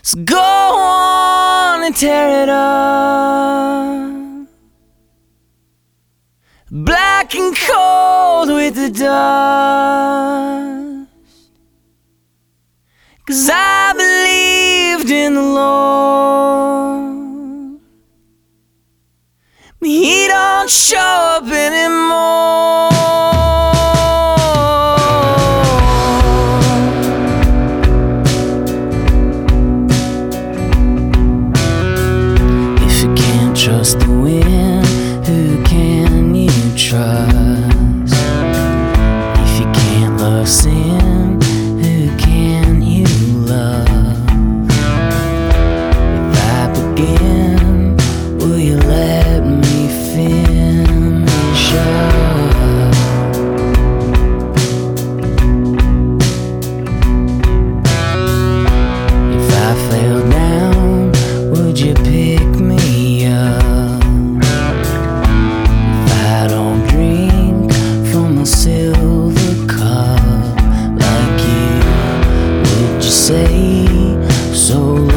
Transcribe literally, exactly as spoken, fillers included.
So go on and tear it up, black and cold with the dust. 'Cause I believed in the Lord, but He don't show up anymore. If you can't trust the wind, who can you trust? If you can't love sin, who can you love? If I begin, will you let me finish up? If I fell down, would you pick me up? If I don't drink from a silver cup like you, would you say so?